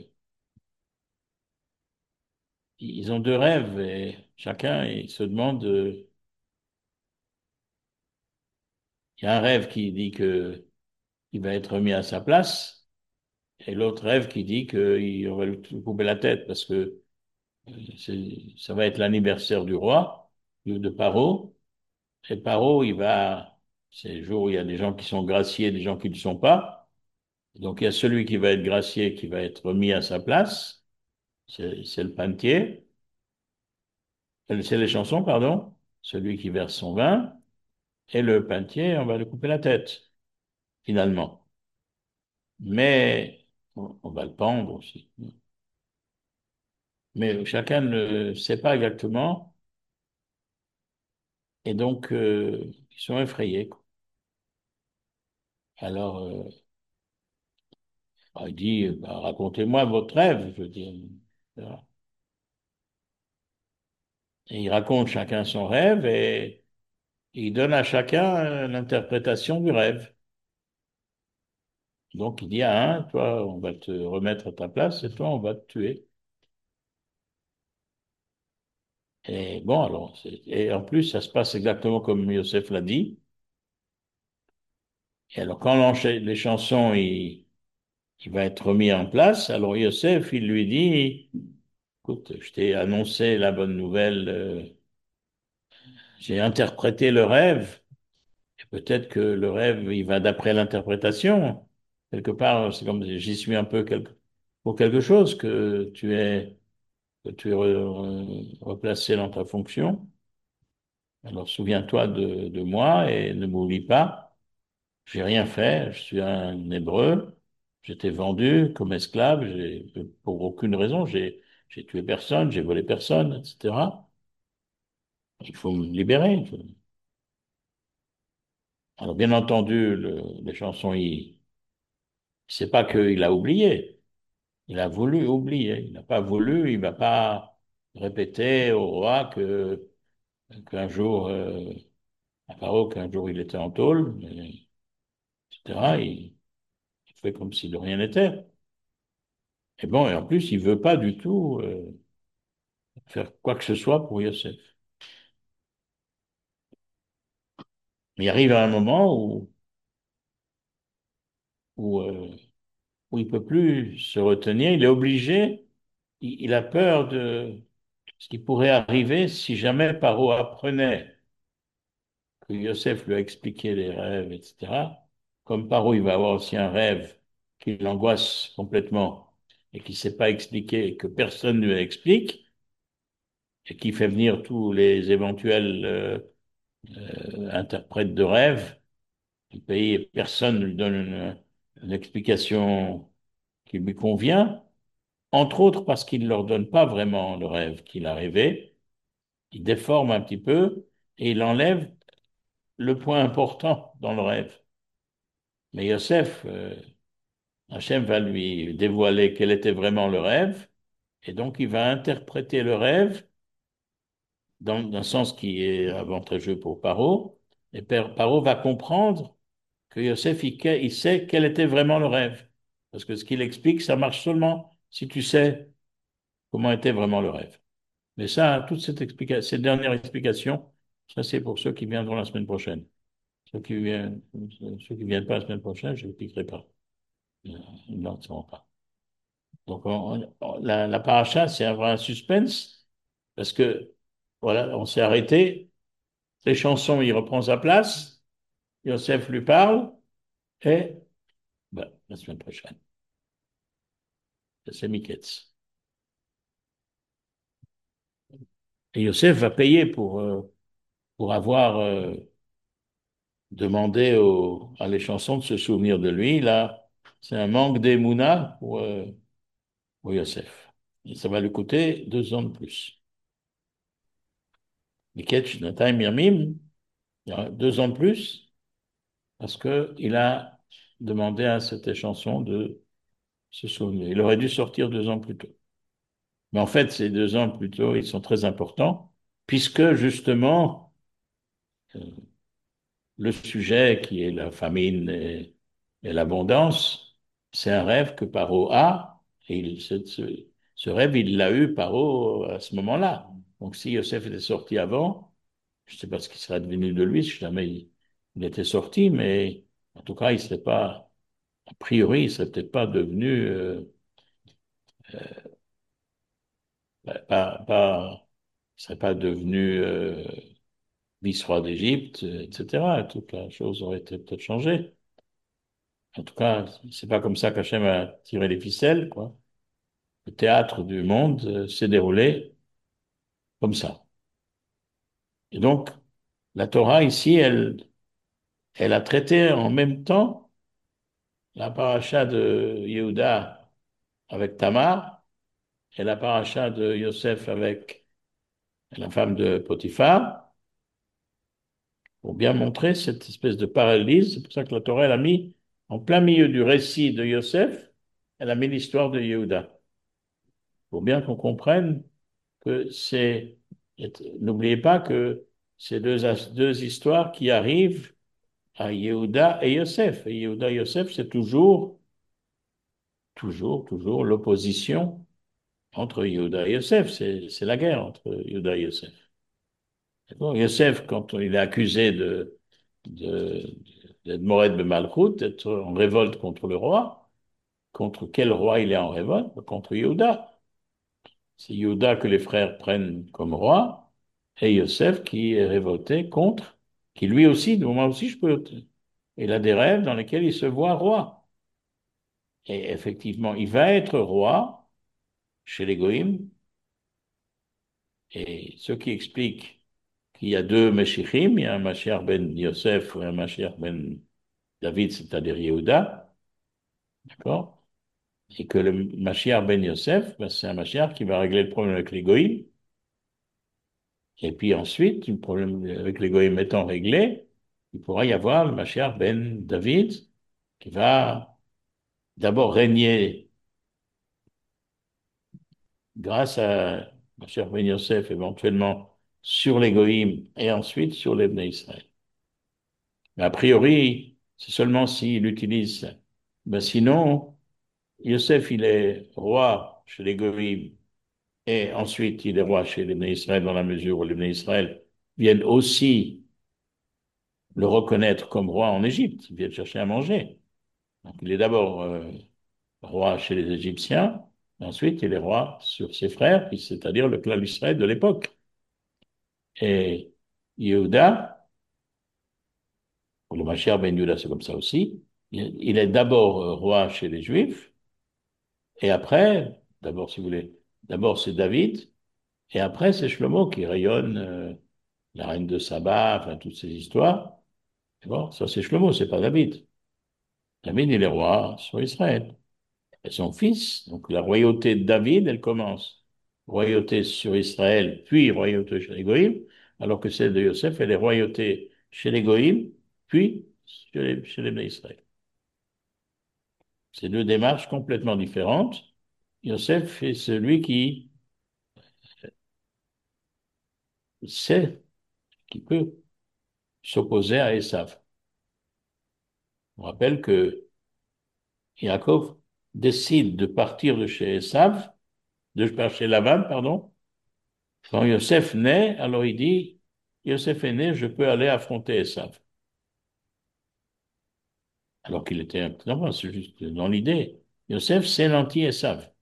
ils ont deux rêves et chacun il se demande, euh, Il y a un rêve qui dit que il va être remis à sa place, et l'autre rêve qui dit qu'on va lui couper la tête parce que euh, c'est- ça va être l'anniversaire du roi, de de Paro, et Paro, il va, c'est le jour où il y a des gens qui sont graciés, des gens qui ne le sont pas. Donc il y a celui qui va être gracié, qui va être remis à sa place, c'est c'est le panetier, Euh, c'est les chansons, pardon, celui qui verse son vin, et le panetier, on va lui couper la tête, finalement. Mais on on va le pendre aussi. Mais chacun ne sait pas exactement, et donc euh, ils sont effrayés, quoi. Alors, euh, il dit, bah, racontez-moi votre rêve, je veux dire. Et il raconte chacun son rêve et il donne à chacun euh, l'interprétation du rêve. Donc il dit à un, toi, on va te remettre à ta place et toi, on va te tuer. Et bon, alors, c'est- et en plus, ça se passe exactement comme Youssef l'a dit. Et alors, quand l'encha- les chansons, il, il va être remis en place, alors Youssef, il lui dit, écoute, je t'ai annoncé la bonne nouvelle, euh, j'ai interprété le rêve, et peut-être que le rêve, il va d'après l'interprétation. Quelque part, c'est comme si j'y suis un peu quelque- pour quelque chose, que tu es, que tu es re- replacé dans ta fonction. Alors souviens-toi de, de moi et ne m'oublie pas. J'ai rien fait, je suis un Hébreu, j'étais vendu comme esclave, j'ai, pour aucune raison, j'ai, j'ai tué personne, j'ai volé personne, et cetera. Il faut me libérer. Alors bien entendu, le- les chansons, il, c'est pas qu'il a oublié, il a voulu oublier, il n'a pas voulu, il va pas répéter au roi que qu'un jour, euh, à Paro, qu'un jour il était en tôle, mais, et cetera. Il, il fait comme si de rien n'était. Et bon, et en plus, il veut pas du tout euh, faire quoi que ce soit pour Yosef. Mais il arrive à un moment où, où, euh, où il peut plus se retenir, il est obligé, il, il a peur de ce qui pourrait arriver si jamais Paro apprenait que Yosef lui a expliqué les rêves, et cetera. Comme Paro, il va avoir aussi un rêve qui l'angoisse complètement et qui ne sait pas expliquer et que personne ne lui explique et qui fait venir tous les éventuels euh, euh, interprètes de rêves du pays et personne ne lui donne une, une explication qui lui convient, entre autres parce qu'il ne leur donne pas vraiment le rêve qu'il a rêvé, il déforme un petit peu et il enlève le point important dans le rêve. Mais Yosef, euh, Hachem va lui dévoiler quel était vraiment le rêve, et donc il va interpréter le rêve dans un sens qui est avantageux pour Paro, et Paro va comprendre que Yosef, il, il sait quel était vraiment le rêve. Parce que ce qu'il explique, ça marche seulement si tu sais comment était vraiment le rêve. Mais ça, toute cette explication, cette dernière explication, ça c'est pour ceux qui viendront la semaine prochaine. Ceux qui viennent, ceux qui viennent pas la semaine prochaine, je ne l'expliquerai pas. Ils n'en sauront pas. Donc, on- on- la, la paracha, c'est un vrai suspense, parce que, voilà, on s'est arrêté, les chansons, il reprend sa place, Yosef lui parle, et ben, la semaine prochaine, c'est Miketz. Et Yosef va payer pour, euh, pour avoir euh, demandé au- à les chansons de se souvenir de lui. Là, c'est un manque d'émouna pour, euh, pour Yosef. Et ça va lui coûter deux ans de plus. Miketz, Nataim, Yamim, il y a deux ans de plus, parce qu'il a demandé à cette chanson de se souvenir. Il aurait dû sortir deux ans plus tôt. Mais en fait, ces deux ans plus tôt, ils sont très importants, puisque justement, euh, le sujet qui est la famine et, et l'abondance, c'est un rêve que Paro a, et il, ce, ce- ce rêve, il l'a eu, Paro, à ce moment-là. Donc si Yosef était sorti avant, je ne sais pas ce qui serait devenu de lui si jamais il, il était sorti, mais en tout cas, il serait pas, a priori, il serait peut-être pas devenu, euh, pas, pas, il serait pas devenu euh, vice-roi d'Égypte, euh, et cetera. Toute la chose aurait été peut-être changée. En tout cas, c'est pas comme ça qu'Hachem a tiré les ficelles, quoi. Le théâtre du monde euh, s'est déroulé comme ça. Et donc, la Torah ici, elle, elle a traité en même temps la paracha de Yehuda avec Tamar et la paracha de Yosef avec la femme de Potiphar, pour bien montrer cette espèce de parallélisme. C'est pour ça que la Torah, elle a mis en plein milieu du récit de Yosef, elle a mis l'histoire de Yehuda, pour bien qu'on comprenne que c'est, n'oubliez pas que c'est deux, deux histoires qui arrivent à Yehuda et Yosef. Et Yehuda et Yosef, c'est toujours, toujours, toujours l'opposition entre Yehuda et Yosef. C'est, c'est la guerre entre Yehuda et Yosef. D'accord. Yosef, quand il est accusé de, de, d'être Mored de Malchut, d'être en révolte contre le roi, contre quel roi il est en révolte? Contre Yehuda. C'est Yehuda que les frères prennent comme roi, et Yosef qui est révolté contre, qui lui aussi, moi aussi je peux. Il a des rêves dans lesquels il se voit roi. Et effectivement, il va être roi chez les Goïms, et ce qui explique qu'il y a deux Meshichim, il y a un Mashiach ben Yosef et un Mashiach ben David, c'est-à-dire Yehuda, d'accord? Et que le Mashiach ben Yosef, ben, c'est un Mashiach qui va régler le problème avec les Goïms, et puis ensuite, le problème avec les Goïms étant réglé, il pourra y avoir le Mashiach ben David qui va d'abord régner grâce à Mashiach ben Yosef éventuellement sur les Goïms et ensuite sur les Bnei Israël. Mais a priori, c'est seulement s'il utilise. Ben sinon, Yosef, il est roi chez les Goïms et ensuite il est roi chez les Bnei Israël dans la mesure où les Bnei Israël viennent aussi le reconnaître comme roi en Égypte. Ils viennent chercher à manger. Donc il est d'abord euh, roi chez les Égyptiens, et ensuite il est roi sur ses frères, c'est-à-dire le clan d'Israël de l'époque. Et Yehuda, ou le Mashiach ben Yehuda, c'est comme ça aussi, il, il est d'abord euh, roi chez les Juifs, et après, d'abord si vous voulez, d'abord c'est David, et après c'est Shlomo qui rayonne euh, la reine de Saba, enfin toutes ces histoires. Bon, ça c'est Shlomo, c'est pas David. David, il est roi sur Israël. Et son fils, donc la royauté de David, elle commence. Royauté sur Israël, puis royauté chez les Goïms, alors que celle de Yosef, elle est royauté chez les Goïms, puis chez les, chez les Bnei Israël. C'est deux démarches complètement différentes. Yosef est celui qui sait, qui peut s'opposer à Esav. On rappelle que Yaakov décide de partir de chez Esav, de chez Laban, pardon. Quand Yosef naît, alors il dit, Yosef est né, je peux aller affronter Esav. Alors qu'il était un petit enfant, c'est juste dans l'idée. Yosef, c'est l'anti-Esav.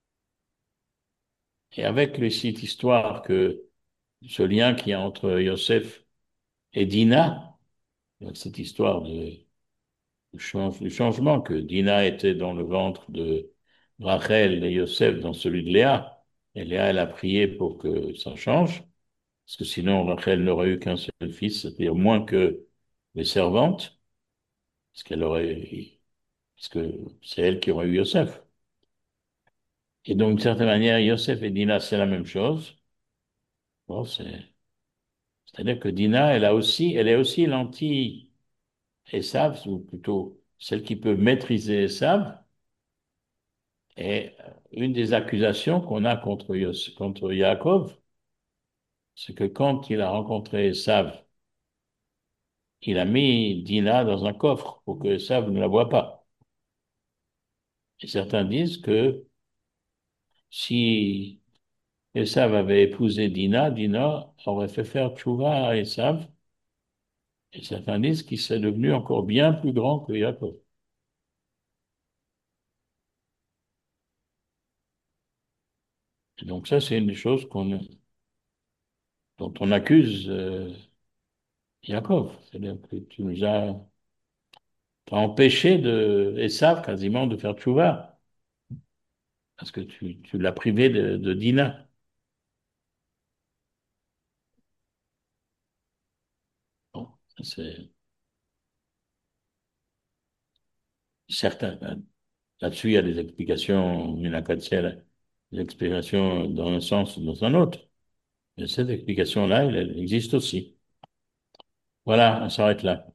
Et avec le- cette histoire que, ce lien qu'il y a entre Yosef et Dina, donc cette histoire de, de change- du changement, que Dina était dans le ventre de Rachel et Yosef dans celui de Léa, et Léa, elle a prié pour que ça change, parce que sinon Rachel n'aurait eu qu'un seul fils, c'est-à-dire moins que les servantes, parce qu'elle aurait, parce que c'est elle qui aurait eu Yosef. Et donc, d'une certaine manière, Yosef et Dina, c'est la même chose. Bon, c'est, c'est-à-dire que Dina, elle a aussi, elle est aussi l'anti-Esav, ou plutôt celle qui peut maîtriser Esav. Et une des accusations qu'on a contre, Yos, contre Yaakov, c'est que quand il a rencontré Esav, il a mis Dina dans un coffre pour que Esav ne la voie pas. Et certains disent que si Esav avait épousé Dina, Dina aurait fait faire tchouva à Esav Et certains disent qu'il s'est devenu encore bien plus grand que Jacob. Et donc ça, c'est une des choses qu'on, dont on accuse euh, Jacob. C'est-à-dire que tu nous as, t'as empêché de, Esav quasiment de faire tchouva, parce que tu, tu l'as privé de, de Dina. Bon, c'est certain. Là-dessus, il y a des explications, il y en a qu'à ciel, des explications dans un sens ou dans un autre. Mais cette explication-là, elle, elle existe aussi. Voilà, on s'arrête là.